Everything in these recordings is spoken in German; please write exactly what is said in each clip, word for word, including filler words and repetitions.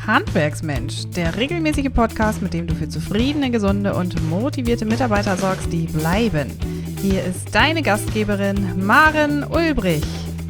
Handwerksmensch, der regelmäßige Podcast, mit dem du für zufriedene, gesunde und motivierte Mitarbeiter sorgst, die bleiben. Hier ist deine Gastgeberin Maren Ulbrich.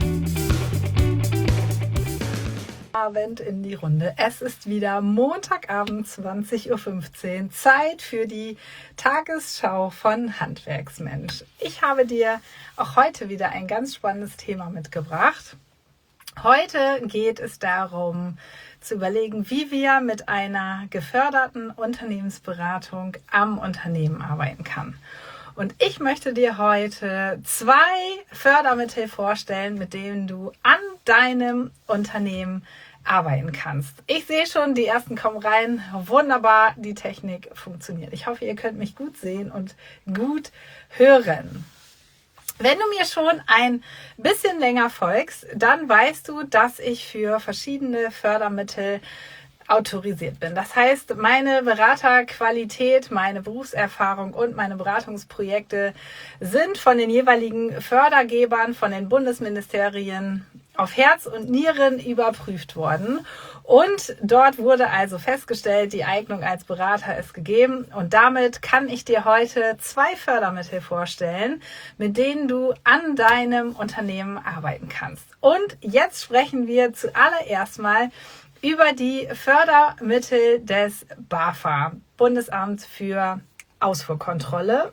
Abend in die Runde. Es ist wieder Montagabend, zwanzig Uhr fünfzehn, Zeit für die Tagesschau von Handwerksmensch. Ich habe dir auch heute wieder ein ganz spannendes Thema mitgebracht. Heute geht es darum, zu überlegen, wie wir mit einer geförderten Unternehmensberatung am Unternehmen arbeiten kann. Und ich möchte dir heute zwei Fördermittel vorstellen, mit denen du an deinem Unternehmen arbeiten kannst. Ich sehe schon, die ersten kommen rein. Wunderbar, die Technik funktioniert. Ich hoffe, ihr könnt mich gut sehen und gut hören. Wenn du mir schon ein bisschen länger folgst, dann weißt du, dass ich für verschiedene Fördermittel autorisiert bin. Das heißt, meine Beraterqualität, meine Berufserfahrung und meine Beratungsprojekte sind von den jeweiligen Fördergebern, von den Bundesministerien auf Herz und Nieren überprüft worden. Und dort wurde also festgestellt, die Eignung als Berater ist gegeben. Und damit kann ich dir heute zwei Fördermittel vorstellen, mit denen du an deinem Unternehmen arbeiten kannst. Und jetzt sprechen wir zuallererst mal über die Fördermittel des BAFA, Bundesamt für Ausfuhrkontrolle,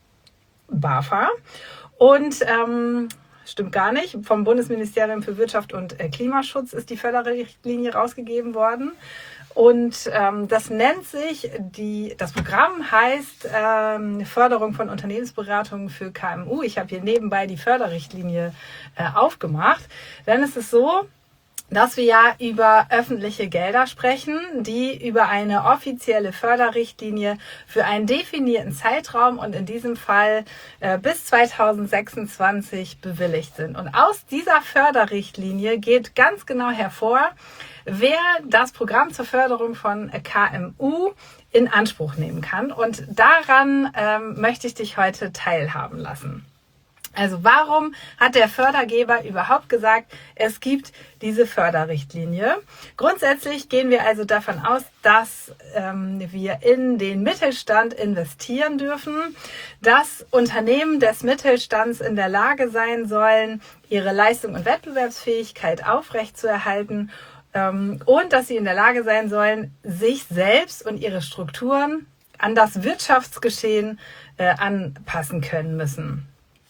BAFA. Und ähm, stimmt gar nicht, vom Bundesministerium für Wirtschaft und Klimaschutz ist die Förderrichtlinie rausgegeben worden. Und ähm, das nennt sich, die, das Programm heißt ähm, Förderung von Unternehmensberatungen für K M U. Ich habe hier nebenbei die Förderrichtlinie äh, aufgemacht. Denn es ist so, dass wir ja über öffentliche Gelder sprechen, die über eine offizielle Förderrichtlinie für einen definierten Zeitraum und in diesem Fall äh, bis zweitausendsechsundzwanzig bewilligt sind. Und aus dieser Förderrichtlinie geht ganz genau hervor, wer das Programm zur Förderung von K M U in Anspruch nehmen kann. Und daran ähm, möchte ich dich heute teilhaben lassen. Also warum hat der Fördergeber überhaupt gesagt, es gibt diese Förderrichtlinie? Grundsätzlich gehen wir also davon aus, dass ähm, wir in den Mittelstand investieren dürfen, dass Unternehmen des Mittelstands in der Lage sein sollen, ihre Leistung und Wettbewerbsfähigkeit aufrechtzuerhalten ähm, und dass sie in der Lage sein sollen, sich selbst und ihre Strukturen an das Wirtschaftsgeschehen äh, anpassen können müssen.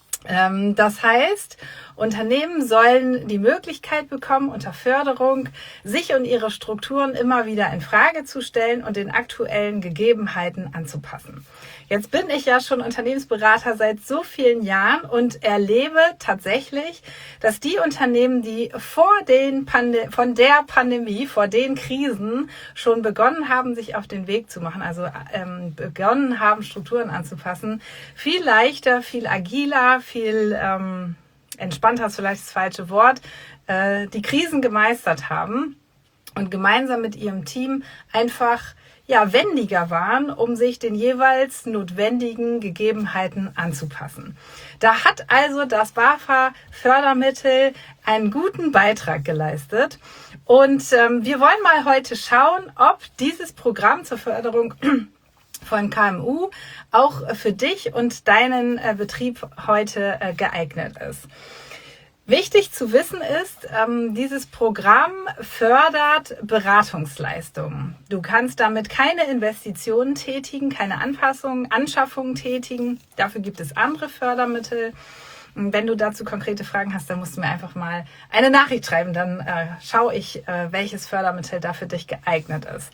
Das heißt, Unternehmen sollen die Möglichkeit bekommen, unter Förderung sich und ihre Strukturen immer wieder in Frage zu stellen und den aktuellen Gegebenheiten anzupassen. Jetzt bin ich ja schon Unternehmensberater seit so vielen Jahren und erlebe tatsächlich, dass die Unternehmen, die vor den Pande- von der Pandemie, vor den Krisen schon begonnen haben, sich auf den Weg zu machen, also ähm, begonnen haben, Strukturen anzupassen, viel leichter, viel agiler, viel ähm, entspannter ist vielleicht das falsche Wort, äh, die Krisen gemeistert haben und gemeinsam mit ihrem Team einfach ja, wendiger waren, um sich den jeweils notwendigen Gegebenheiten anzupassen. Da hat also das BAFA-Fördermittel einen guten Beitrag geleistet. Und ähm, wir wollen mal heute schauen, ob dieses Programm zur Förderung von K M U auch für dich und deinen äh, Betrieb heute äh, geeignet ist. Wichtig zu wissen ist, ähm, dieses Programm fördert Beratungsleistungen. Du kannst damit keine Investitionen tätigen, keine Anpassungen, Anschaffungen tätigen. Dafür gibt es andere Fördermittel. Und wenn du dazu konkrete Fragen hast, dann musst du mir einfach mal eine Nachricht schreiben. Dann äh, schaue ich, äh, welches Fördermittel da für dich geeignet ist.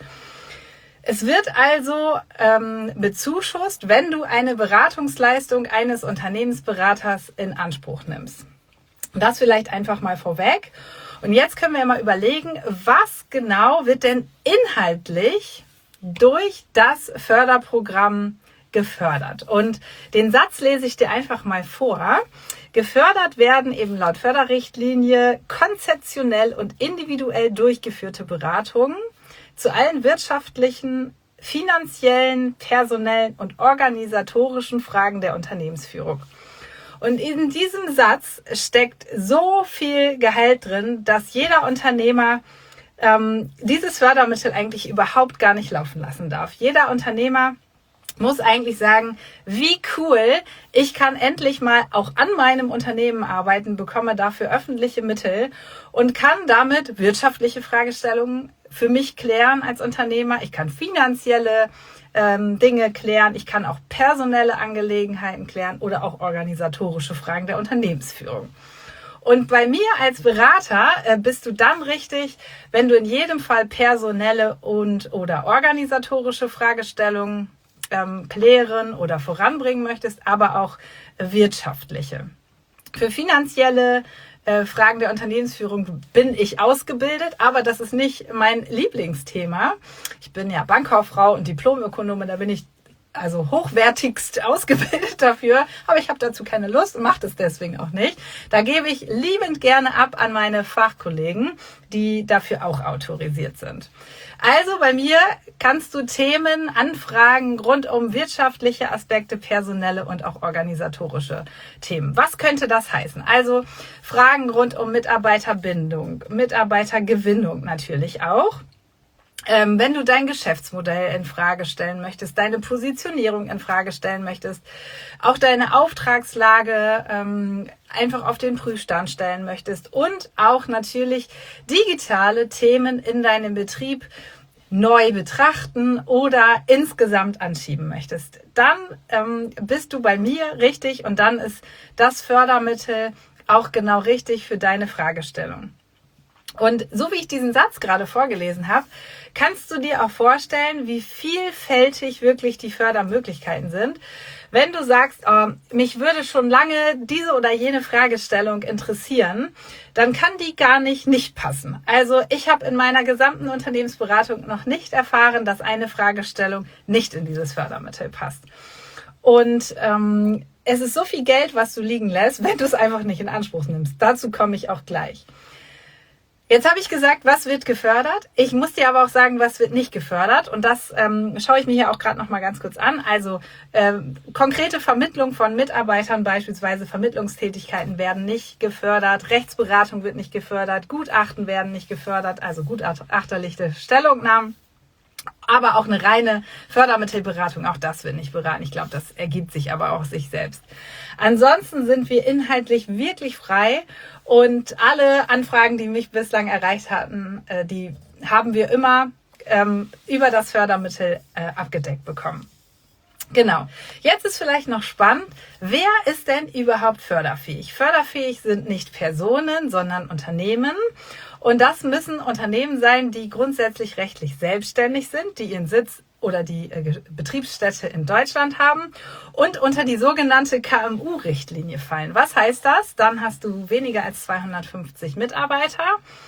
Es wird also ähm, bezuschusst, wenn du eine Beratungsleistung eines Unternehmensberaters in Anspruch nimmst. Das vielleicht einfach mal vorweg. Und jetzt können wir mal überlegen, was genau wird denn inhaltlich durch das Förderprogramm gefördert? Und den Satz lese ich dir einfach mal vor. Gefördert werden eben laut Förderrichtlinie konzeptionell und individuell durchgeführte Beratungen zu allen wirtschaftlichen, finanziellen, personellen und organisatorischen Fragen der Unternehmensführung. Und in diesem Satz steckt so viel Gehalt drin, dass jeder Unternehmer ähm, dieses Fördermittel eigentlich überhaupt gar nicht laufen lassen darf. Jeder Unternehmer muss eigentlich sagen, wie cool, ich kann endlich mal auch an meinem Unternehmen arbeiten, bekomme dafür öffentliche Mittel und kann damit wirtschaftliche Fragestellungen für mich klären als Unternehmer. Ich kann finanzielle ähm, Dinge klären, ich kann auch personelle Angelegenheiten klären oder auch organisatorische Fragen der Unternehmensführung. Und bei mir als Berater äh, bist du dann richtig, wenn du in jedem Fall personelle und oder organisatorische Fragestellungen ähm, klären oder voranbringen möchtest, aber auch äh, wirtschaftliche. Für finanzielle äh, Fragen der Unternehmensführung bin ich ausgebildet, aber das ist nicht mein Lieblingsthema. Ich bin ja Bankkauffrau und Diplomökonomin, da bin ich also hochwertigst ausgebildet dafür, aber ich habe dazu keine Lust und mache das deswegen auch nicht. Da gebe ich liebend gerne ab an meine Fachkollegen, die dafür auch autorisiert sind. Also bei mir kannst du Themen anfragen rund um wirtschaftliche Aspekte, personelle und auch organisatorische Themen. Was könnte das heißen? Also Fragen rund um Mitarbeiterbindung, Mitarbeitergewinnung natürlich auch. Ähm, wenn du dein Geschäftsmodell in Frage stellen möchtest, deine Positionierung in Frage stellen möchtest, auch deine Auftragslage ähm, einfach auf den Prüfstand stellen möchtest und auch natürlich digitale Themen in deinem Betrieb neu betrachten oder insgesamt anschieben möchtest, dann ähm, bist du bei mir richtig und dann ist das Fördermittel auch genau richtig für deine Fragestellung. Und so wie ich diesen Satz gerade vorgelesen habe, kannst du dir auch vorstellen, wie vielfältig wirklich die Fördermöglichkeiten sind. Wenn du sagst, oh, mich würde schon lange diese oder jene Fragestellung interessieren, dann kann die gar nicht nicht passen. Also ich habe in meiner gesamten Unternehmensberatung noch nicht erfahren, dass eine Fragestellung nicht in dieses Fördermittel passt. Und ähm, es ist so viel Geld, was du liegen lässt, wenn du es einfach nicht in Anspruch nimmst. Dazu komme ich auch gleich. Jetzt habe ich gesagt, was wird gefördert? Ich muss dir aber auch sagen, was wird nicht gefördert. Und das ähm, schaue ich mir hier auch gerade noch mal ganz kurz an. Also ähm, konkrete Vermittlung von Mitarbeitern, beispielsweise Vermittlungstätigkeiten, werden nicht gefördert. Rechtsberatung wird nicht gefördert. Gutachten werden nicht gefördert, also gutachterliche Stellungnahmen. Aber auch eine reine Fördermittelberatung, auch das wird nicht beraten. Ich glaube, das ergibt sich aber auch sich selbst. Ansonsten sind wir inhaltlich wirklich frei und alle Anfragen, die mich bislang erreicht hatten, die haben wir immer ähm, über das Fördermittel äh, abgedeckt bekommen. Genau. Jetzt ist vielleicht noch spannend, wer ist denn überhaupt förderfähig? Förderfähig sind nicht Personen, sondern Unternehmen. Und das müssen Unternehmen sein, die grundsätzlich rechtlich selbstständig sind, die ihren Sitz oder die äh, Betriebsstätte in Deutschland haben und unter die sogenannte K M U-Richtlinie fallen. Was heißt das? Dann hast du weniger als zweihundertfünfzig Mitarbeiter,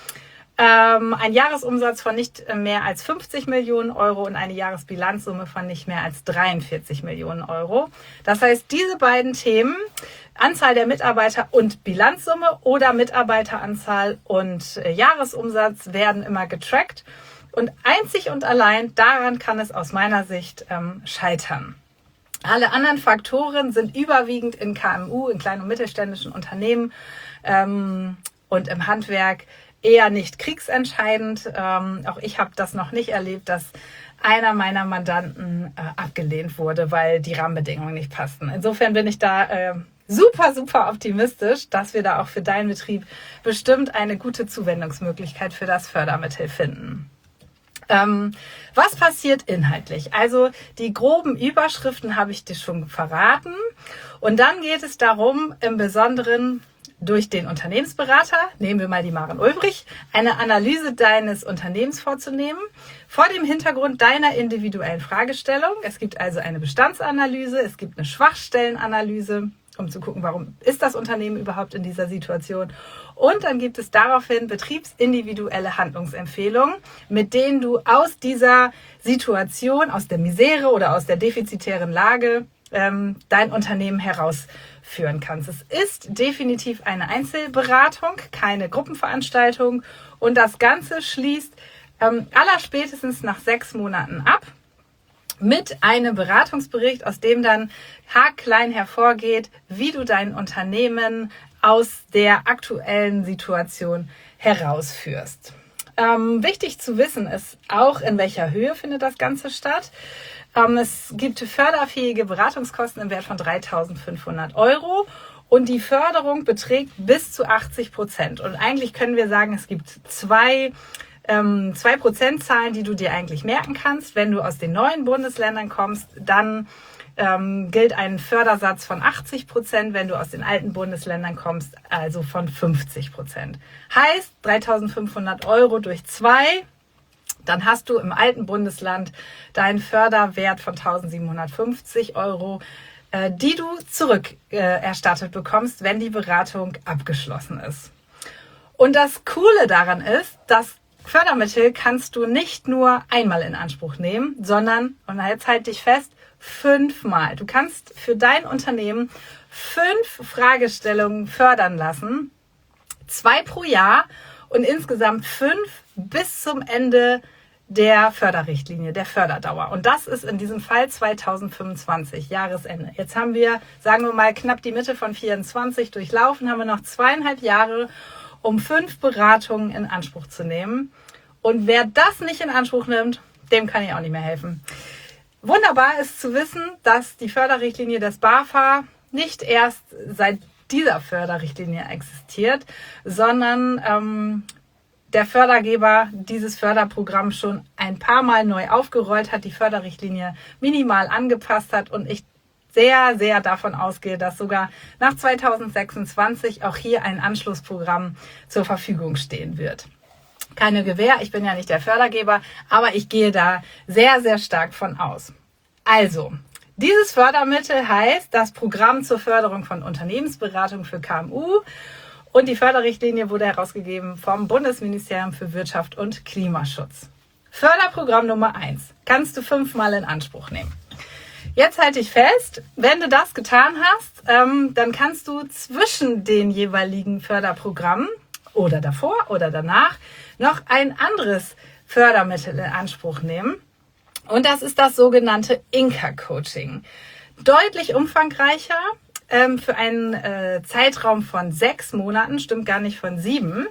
ähm, ein Jahresumsatz von nicht mehr als fünfzig Millionen Euro und eine Jahresbilanzsumme von nicht mehr als dreiundvierzig Millionen Euro. Das heißt, diese beiden Themen, Anzahl der Mitarbeiter und Bilanzsumme oder Mitarbeiteranzahl und äh, Jahresumsatz, werden immer getrackt. Und einzig und allein daran kann es aus meiner Sicht ähm, scheitern. Alle anderen Faktoren sind überwiegend in K M U, in kleinen und mittelständischen Unternehmen ähm, und im Handwerk eher nicht kriegsentscheidend. Ähm, auch ich habe das noch nicht erlebt, dass einer meiner Mandanten äh, abgelehnt wurde, weil die Rahmenbedingungen nicht passten. Insofern bin ich da äh, super, super optimistisch, dass wir da auch für deinen Betrieb bestimmt eine gute Zuwendungsmöglichkeit für das Fördermittel finden. Ähm, was passiert inhaltlich? Also die groben Überschriften habe ich dir schon verraten. Und dann geht es darum, im Besonderen durch den Unternehmensberater, nehmen wir mal die Maren Ulbrich, eine Analyse deines Unternehmens vorzunehmen, vor dem Hintergrund deiner individuellen Fragestellung. Es gibt also eine Bestandsanalyse, es gibt eine Schwachstellenanalyse, um zu gucken, warum ist das Unternehmen überhaupt in dieser Situation. Und dann gibt es daraufhin betriebsindividuelle Handlungsempfehlungen, mit denen du aus dieser Situation, aus der Misere oder aus der defizitären Lage ähm, dein Unternehmen herausführen kannst. Es ist definitiv eine Einzelberatung, keine Gruppenveranstaltung. Und das Ganze schließt ähm, allerspätestens nach sechs Monaten ab mit einem Beratungsbericht, aus dem dann haarklein hervorgeht, wie du dein Unternehmen aus der aktuellen Situation herausführst. Ähm, wichtig zu wissen ist auch, in welcher Höhe findet das Ganze statt. Ähm, es gibt förderfähige Beratungskosten im Wert von dreitausendfünfhundert Euro und die Förderung beträgt bis zu achtzig Prozent. Und eigentlich können wir sagen, es gibt zwei, ähm, zwei Prozentzahlen, die du dir eigentlich merken kannst. Wenn du aus den neuen Bundesländern kommst, dann ähm, gilt ein Fördersatz von achtzig Prozent, wenn du aus den alten Bundesländern kommst, also von fünfzig Prozent. Heißt dreitausendfünfhundert Euro durch zwei, dann hast du im alten Bundesland deinen Förderwert von eintausendsiebenhundertfünfzig Euro, äh, die du zurückerstattet äh, bekommst, wenn die Beratung abgeschlossen ist. Und das Coole daran ist, dass Fördermittel kannst du nicht nur einmal in Anspruch nehmen, sondern, und jetzt halt dich fest, fünfmal. Du kannst für dein Unternehmen fünf Fragestellungen fördern lassen, zwei pro Jahr und insgesamt fünf bis zum Ende der Förderrichtlinie, der Förderdauer. Und das ist in diesem Fall zweitausendfünfundzwanzig, Jahresende. Jetzt haben wir, sagen wir mal, knapp die Mitte von vierundzwanzig durchlaufen, haben wir noch zweieinhalb Jahre, um fünf Beratungen in Anspruch zu nehmen. Und wer das nicht in Anspruch nimmt, dem kann ich auch nicht mehr helfen. Wunderbar ist zu wissen, dass die Förderrichtlinie des BAFA nicht erst seit dieser Förderrichtlinie existiert, sondern ähm, der Fördergeber dieses Förderprogramm schon ein paar Mal neu aufgerollt hat, die Förderrichtlinie minimal angepasst hat und ich sehr, sehr davon ausgehe, dass sogar nach zweitausendsechsundzwanzig auch hier ein Anschlussprogramm zur Verfügung stehen wird. Keine Gewähr, ich bin ja nicht der Fördergeber, aber ich gehe da sehr, sehr stark von aus. Also, dieses Fördermittel heißt das Programm zur Förderung von Unternehmensberatung für K M U und die Förderrichtlinie wurde herausgegeben vom Bundesministerium für Wirtschaft und Klimaschutz. Förderprogramm Nummer eins kannst du fünfmal in Anspruch nehmen. Jetzt halte ich fest, wenn du das getan hast, ähm, dann kannst du zwischen den jeweiligen Förderprogrammen oder davor oder danach noch ein anderes Fördermittel in Anspruch nehmen. Und das ist das sogenannte Inka-Coaching. Deutlich umfangreicher, ähm, für einen äh, Zeitraum von sechs Monaten, stimmt gar nicht von sieben.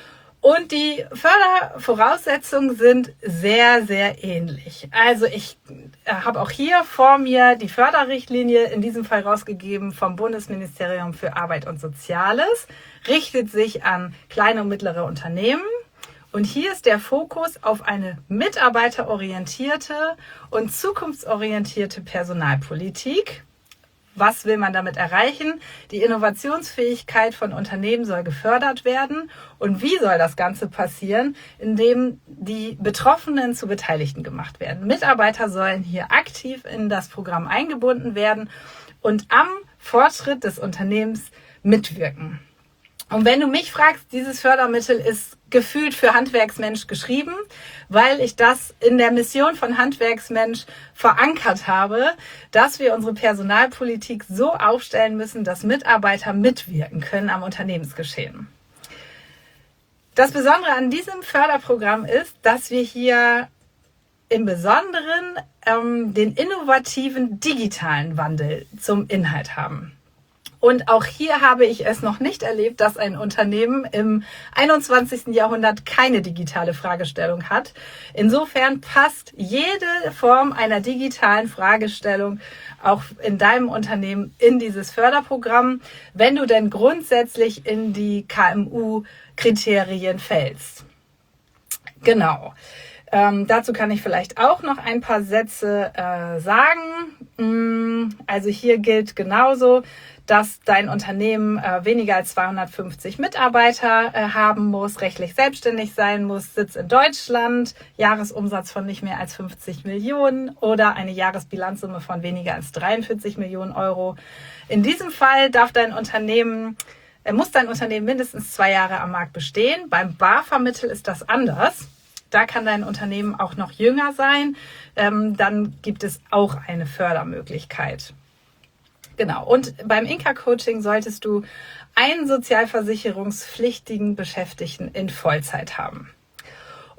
Und die Fördervoraussetzungen sind sehr, sehr ähnlich. Also ich habe auch hier vor mir die Förderrichtlinie, in diesem Fall rausgegeben vom Bundesministerium für Arbeit und Soziales, richtet sich an kleine und mittlere Unternehmen. Und hier ist der Fokus auf eine mitarbeiterorientierte und zukunftsorientierte Personalpolitik. Was will man damit erreichen? Die Innovationsfähigkeit von Unternehmen soll gefördert werden. Und wie soll das Ganze passieren? Indem die Betroffenen zu Beteiligten gemacht werden. Mitarbeiter sollen hier aktiv in das Programm eingebunden werden und am Fortschritt des Unternehmens mitwirken. Und wenn du mich fragst, dieses Fördermittel ist gefühlt für Handwerksmensch geschrieben, weil ich das in der Mission von Handwerksmensch verankert habe, dass wir unsere Personalpolitik so aufstellen müssen, dass Mitarbeiter mitwirken können am Unternehmensgeschehen. Das Besondere an diesem Förderprogramm ist, dass wir hier im Besonderen ähm, den innovativen digitalen Wandel zum Inhalt haben. Und auch hier habe ich es noch nicht erlebt, dass ein Unternehmen im einundzwanzigsten Jahrhundert keine digitale Fragestellung hat. Insofern passt jede Form einer digitalen Fragestellung auch in deinem Unternehmen in dieses Förderprogramm, wenn du denn grundsätzlich in die K M U-Kriterien fällst. Genau. Ähm, dazu kann ich vielleicht auch noch ein paar Sätze äh, sagen. Also hier gilt genauso, dass dein Unternehmen äh, weniger als zweihundertfünfzig Mitarbeiter äh, haben muss, rechtlich selbstständig sein muss, Sitz in Deutschland, Jahresumsatz von nicht mehr als fünfzig Millionen oder eine Jahresbilanzsumme von weniger als dreiundvierzig Millionen Euro. In diesem Fall darf dein Unternehmen, äh, muss dein Unternehmen mindestens zwei Jahre am Markt bestehen. Beim BAFA-Mittel ist das anders. Da kann dein Unternehmen auch noch jünger sein. Ähm, dann gibt es auch eine Fördermöglichkeit. Genau. Und beim Inka-Coaching solltest du einen sozialversicherungspflichtigen Beschäftigten in Vollzeit haben.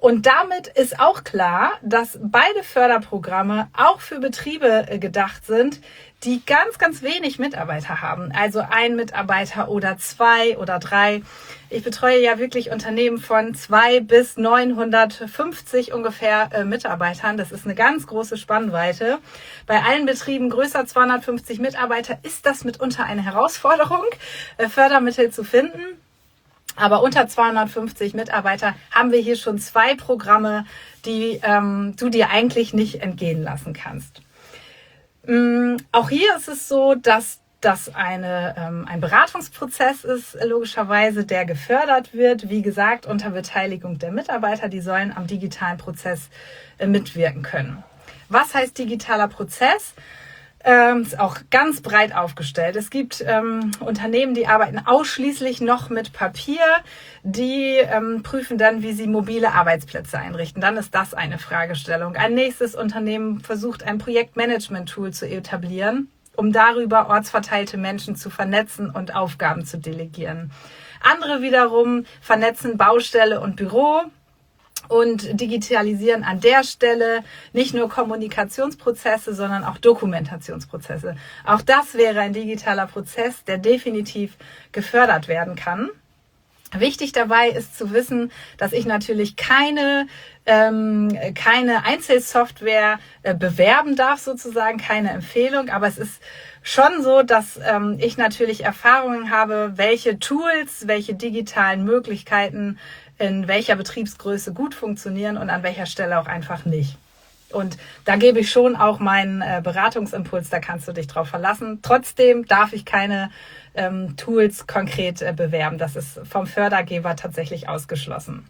Und damit ist auch klar, dass beide Förderprogramme auch für Betriebe gedacht sind, die ganz, ganz wenig Mitarbeiter haben. Also ein Mitarbeiter oder zwei oder drei. Ich betreue ja wirklich Unternehmen von zwei bis neunhundertfünfzig ungefähr äh, Mitarbeitern. Das ist eine ganz große Spannweite. Bei allen Betrieben größer zweihundertfünfzig Mitarbeiter ist das mitunter eine Herausforderung, äh, Fördermittel zu finden. Aber unter zweihundertfünfzig Mitarbeiter haben wir hier schon zwei Programme, die ähm, du dir eigentlich nicht entgehen lassen kannst. Ähm, auch hier ist es so, dass das eine, ähm, ein Beratungsprozess ist, logischerweise, der gefördert wird. Wie gesagt, unter Beteiligung der Mitarbeiter, die sollen am digitalen Prozess äh, mitwirken können. Was heißt digitaler Prozess? Ähm, ist auch ganz breit aufgestellt. Es gibt ähm, Unternehmen, die arbeiten ausschließlich noch mit Papier. Die ähm, prüfen dann, wie sie mobile Arbeitsplätze einrichten. Dann ist das eine Fragestellung. Ein nächstes Unternehmen versucht, ein Projektmanagement-Tool zu etablieren, um darüber ortsverteilte Menschen zu vernetzen und Aufgaben zu delegieren. Andere wiederum vernetzen Baustelle und Büro und digitalisieren an der Stelle nicht nur Kommunikationsprozesse, sondern auch Dokumentationsprozesse. Auch das wäre ein digitaler Prozess, der definitiv gefördert werden kann. Wichtig dabei ist zu wissen, dass ich natürlich keine, ähm, keine Einzelsoftware äh, bewerben darf, sozusagen, keine Empfehlung, aber es ist schon so, dass ähm, ich natürlich Erfahrungen habe, welche Tools, welche digitalen Möglichkeiten in welcher Betriebsgröße gut funktionieren und an welcher Stelle auch einfach nicht. Und da gebe ich schon auch meinen äh, Beratungsimpuls, da kannst du dich drauf verlassen. Trotzdem darf ich keine ähm, Tools konkret äh, bewerben. Das ist vom Fördergeber tatsächlich ausgeschlossen.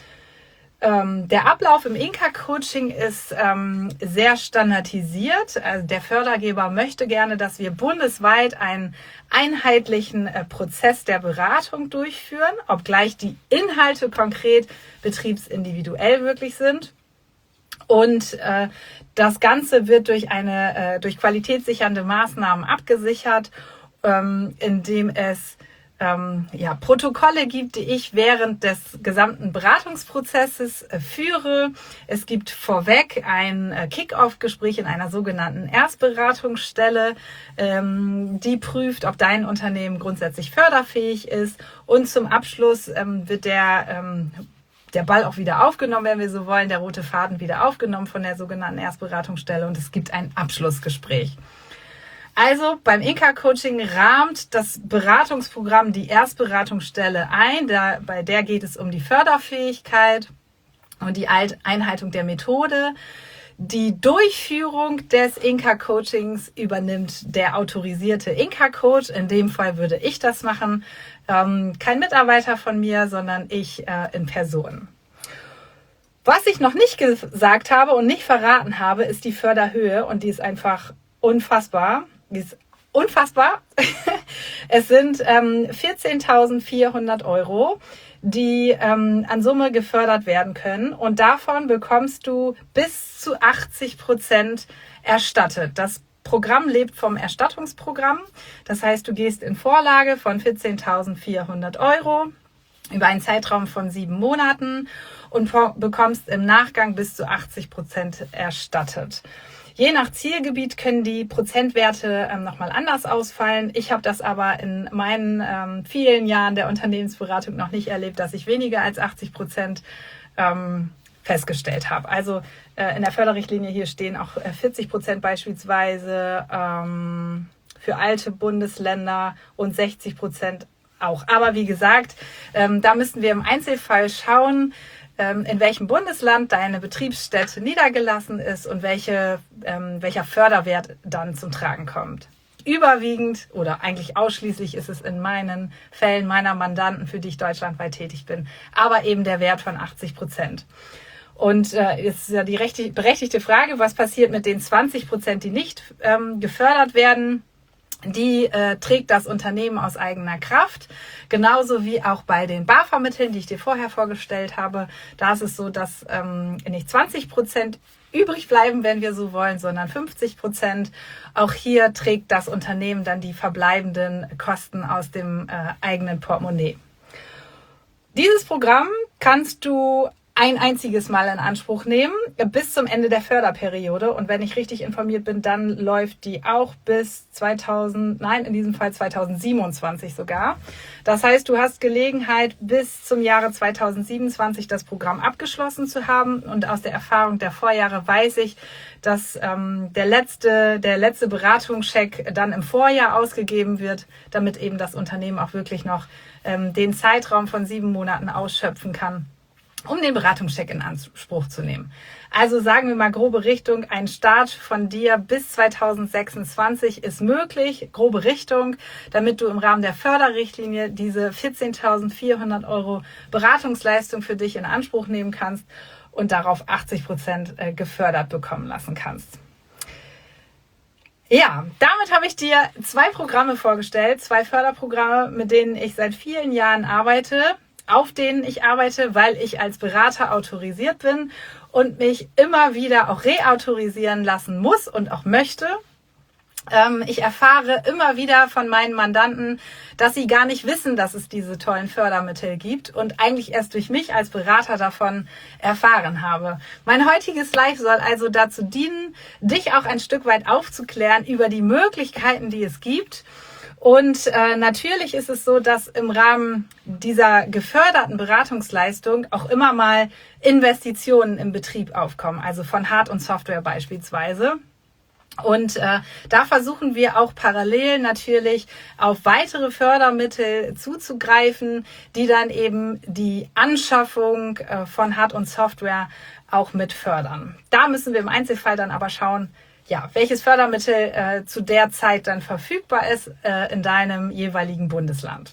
Ähm, der Ablauf im Inka-Coaching ist ähm, sehr standardisiert. Also der Fördergeber möchte gerne, dass wir bundesweit einen einheitlichen äh, Prozess der Beratung durchführen, obgleich die Inhalte konkret betriebsindividuell wirklich sind. Und äh, das Ganze wird durch eine äh, durch qualitätssichernde Maßnahmen abgesichert, ähm, indem es ähm, ja, Protokolle gibt, die ich während des gesamten Beratungsprozesses äh, führe. Es gibt vorweg ein äh, Kick-Off-Gespräch in einer sogenannten Erstberatungsstelle, ähm, die prüft, ob dein Unternehmen grundsätzlich förderfähig ist. Und zum Abschluss ähm, wird der ähm, der Ball auch wieder aufgenommen, wenn wir so wollen, der rote Faden wieder aufgenommen von der sogenannten Erstberatungsstelle und es gibt ein Abschlussgespräch. Also beim Inka-Coaching rahmt das Beratungsprogramm die Erstberatungsstelle ein. Da, bei der geht es um die Förderfähigkeit und die Einhaltung der Methode. Die Durchführung des Inka-Coachings übernimmt der autorisierte Inka-Coach. In dem Fall würde ich das machen. Ähm, kein Mitarbeiter von mir, sondern ich äh, in Person. Was ich noch nicht gesagt habe und nicht verraten habe, ist die Förderhöhe und die ist einfach unfassbar. Die ist unfassbar. Es sind ähm, vierzehntausendvierhundert Euro, die ähm, an Summe gefördert werden können. Und davon bekommst du bis zu achtzig Prozent erstattet. Das Programm lebt vom Erstattungsprogramm. Das heißt, du gehst in Vorlage von vierzehntausendvierhundert Euro über einen Zeitraum von sieben Monaten und bekommst im Nachgang bis zu achtzig Prozent erstattet. Je nach Zielgebiet können die Prozentwerte ähm, nochmal anders ausfallen. Ich habe das aber in meinen ähm, vielen Jahren der Unternehmensberatung noch nicht erlebt, dass ich weniger als achtzig Prozent ähm, festgestellt habe. Also äh, in der Förderrichtlinie hier stehen auch äh, vierzig Prozent beispielsweise ähm, für alte Bundesländer und sechzig Prozent auch. Aber wie gesagt, ähm, da müssten wir im Einzelfall schauen, in welchem Bundesland deine Betriebsstätte niedergelassen ist und welche, ähm, welcher Förderwert dann zum Tragen kommt. Überwiegend oder eigentlich ausschließlich ist es in meinen Fällen meiner Mandanten, für die ich deutschlandweit tätig bin, aber eben der Wert von achtzig Prozent. Und äh, ist ja die rechte, berechtigte Frage, was passiert mit den zwanzig Prozent, die nicht ähm, gefördert werden? Die äh, trägt das Unternehmen aus eigener Kraft, genauso wie auch bei den BAFA-Mitteln, die ich dir vorher vorgestellt habe. Da ist es so, dass ähm, nicht zwanzig Prozent übrig bleiben, wenn wir so wollen, sondern fünfzig Prozent. Auch hier trägt das Unternehmen dann die verbleibenden Kosten aus dem äh, eigenen Portemonnaie. Dieses Programm kannst du ein einziges Mal in Anspruch nehmen, bis zum Ende der Förderperiode. Und wenn ich richtig informiert bin, dann läuft die auch bis zweitausend, nein, in diesem Fall zweitausendsiebenundzwanzig sogar. Das heißt, du hast Gelegenheit, bis zum Jahre zweitausendsiebenundzwanzig das Programm abgeschlossen zu haben. Und aus der Erfahrung der Vorjahre weiß ich, dass ähm, der letzte, der letzte Beratungscheck dann im Vorjahr ausgegeben wird, damit eben das Unternehmen auch wirklich noch ähm, den Zeitraum von sieben Monaten ausschöpfen kann, um den Beratungscheck in Anspruch zu nehmen. Also sagen wir mal grobe Richtung, ein Start von dir bis zweitausendsechsundzwanzig ist möglich, grobe Richtung, damit du im Rahmen der Förderrichtlinie diese vierzehntausendvierhundert Euro Beratungsleistung für dich in Anspruch nehmen kannst und darauf achtzig Prozent gefördert bekommen lassen kannst. Ja, damit habe ich dir zwei Programme vorgestellt, zwei Förderprogramme, mit denen ich seit vielen Jahren arbeite, auf denen ich arbeite, weil ich als Berater autorisiert bin und mich immer wieder auch reautorisieren lassen muss und auch möchte. Ähm, ich erfahre immer wieder von meinen Mandanten, dass sie gar nicht wissen, dass es diese tollen Fördermittel gibt und eigentlich erst durch mich als Berater davon erfahren habe. Mein heutiges Live soll also dazu dienen, dich auch ein Stück weit aufzuklären über die Möglichkeiten, die es gibt. Und äh, natürlich ist es so, dass im Rahmen dieser geförderten Beratungsleistung auch immer mal Investitionen im Betrieb aufkommen, also von Hard- und Software beispielsweise. Und äh, da versuchen wir auch parallel natürlich auf weitere Fördermittel zuzugreifen, die dann eben die Anschaffung äh, von Hard- und Software auch mit fördern. Da müssen wir im Einzelfall dann aber schauen, ja, welches Fördermittel äh, zu der Zeit dann verfügbar ist äh, in deinem jeweiligen Bundesland.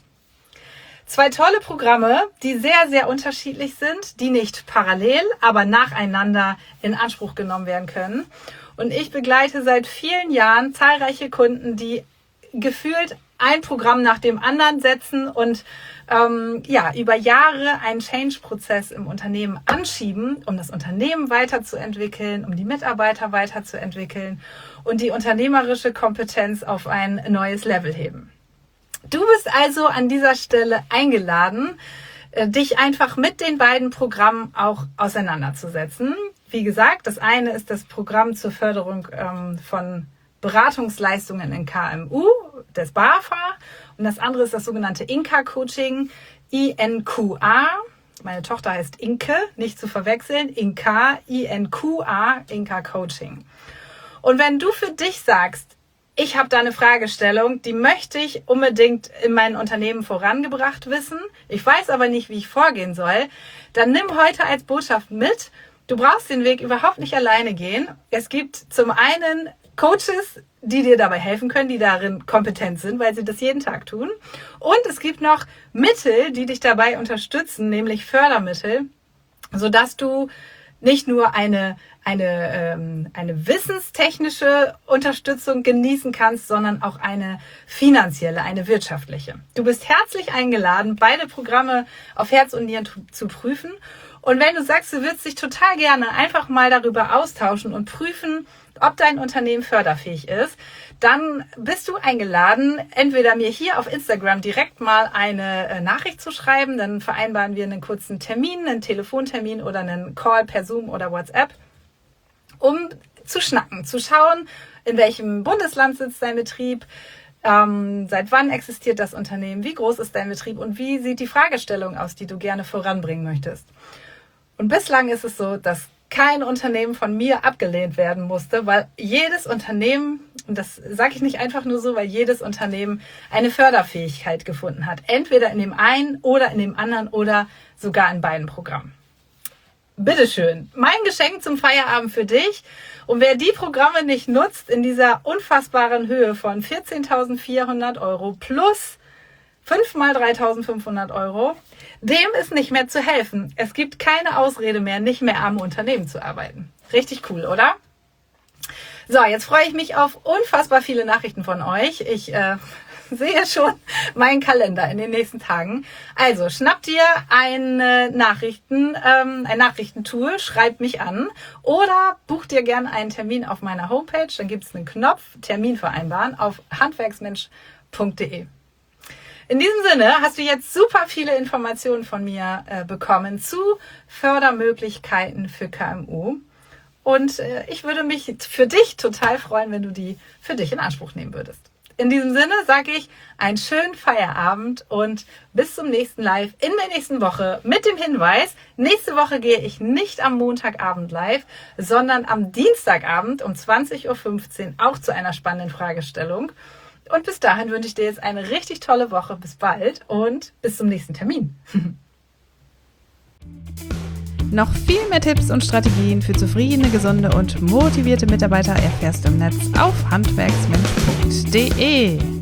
Zwei tolle Programme, die sehr, sehr unterschiedlich sind, die nicht parallel, aber nacheinander in Anspruch genommen werden können. Und ich begleite seit vielen Jahren zahlreiche Kunden, die gefühlt ein Programm nach dem anderen setzen und ähm, ja über Jahre einen Change-Prozess im Unternehmen anschieben, um das Unternehmen weiterzuentwickeln, um die Mitarbeiter weiterzuentwickeln und die unternehmerische Kompetenz auf ein neues Level heben. Du bist also an dieser Stelle eingeladen, dich einfach mit den beiden Programmen auch auseinanderzusetzen. Wie gesagt, das eine ist das Programm zur Förderung ähm, von Beratungsleistungen in K M U, des BAFA, und das andere ist das sogenannte Inka-Coaching, I N Q A. Meine Tochter heißt Inke, nicht zu verwechseln, Inka, I N Q A, Inka-Coaching. Und wenn du für dich sagst, ich habe da eine Fragestellung, die möchte ich unbedingt in mein Unternehmen vorangebracht wissen, ich weiß aber nicht, wie ich vorgehen soll, dann nimm heute als Botschaft mit, du brauchst den Weg überhaupt nicht alleine gehen. Es gibt zum einen Coaches, die dir dabei helfen können, die darin kompetent sind, weil sie das jeden Tag tun. Und es gibt noch Mittel, die dich dabei unterstützen, nämlich Fördermittel, sodass du nicht nur eine, eine, ähm, eine wissenstechnische Unterstützung genießen kannst, sondern auch eine finanzielle, eine wirtschaftliche. Du bist herzlich eingeladen, beide Programme auf Herz und Nieren zu prüfen. Und wenn du sagst, du würdest dich total gerne einfach mal darüber austauschen und prüfen, ob dein Unternehmen förderfähig ist, dann bist du eingeladen, entweder mir hier auf Instagram direkt mal eine Nachricht zu schreiben, dann vereinbaren wir einen kurzen Termin, einen Telefontermin oder einen Call per Zoom oder WhatsApp, um zu schnacken, zu schauen, in welchem Bundesland sitzt dein Betrieb, ähm, seit wann existiert das Unternehmen, wie groß ist dein Betrieb und wie sieht die Fragestellung aus, die du gerne voranbringen möchtest. Und bislang ist es so, dass kein Unternehmen von mir abgelehnt werden musste, weil jedes Unternehmen, und das sage ich nicht einfach nur so, weil jedes Unternehmen eine Förderfähigkeit gefunden hat. Entweder in dem einen oder in dem anderen oder sogar in beiden Programmen. Bitteschön, mein Geschenk zum Feierabend für dich. Und wer die Programme nicht nutzt in dieser unfassbaren Höhe von vierzehntausendvierhundert Euro plus fünf mal dreitausendfünfhundert Euro, dem ist nicht mehr zu helfen. Es gibt keine Ausrede mehr, nicht mehr am Unternehmen zu arbeiten. Richtig cool, oder? So, jetzt freue ich mich auf unfassbar viele Nachrichten von euch. Ich äh, sehe schon meinen Kalender in den nächsten Tagen. Also, schnapp dir ein äh, Nachrichten, ähm, ein Nachrichtentool, schreib mich an oder buch dir gerne einen Termin auf meiner Homepage. Dann gibt es einen Knopf, Termin vereinbaren auf handwerksmensch punkt de. In diesem Sinne hast du jetzt super viele Informationen von mir äh, bekommen zu Fördermöglichkeiten für K M U. Und äh, ich würde mich für dich total freuen, wenn du die für dich in Anspruch nehmen würdest. In diesem Sinne sage ich einen schönen Feierabend und bis zum nächsten Live in der nächsten Woche mit dem Hinweis, nächste Woche gehe ich nicht am Montagabend live, sondern am Dienstagabend um zwanzig Uhr fünfzehn auch zu einer spannenden Fragestellung. Und bis dahin wünsche ich dir jetzt eine richtig tolle Woche. Bis bald und bis zum nächsten Termin. Noch viel mehr Tipps und Strategien für zufriedene, gesunde und motivierte Mitarbeiter erfährst du im Netz auf handwerksmensch punkt de.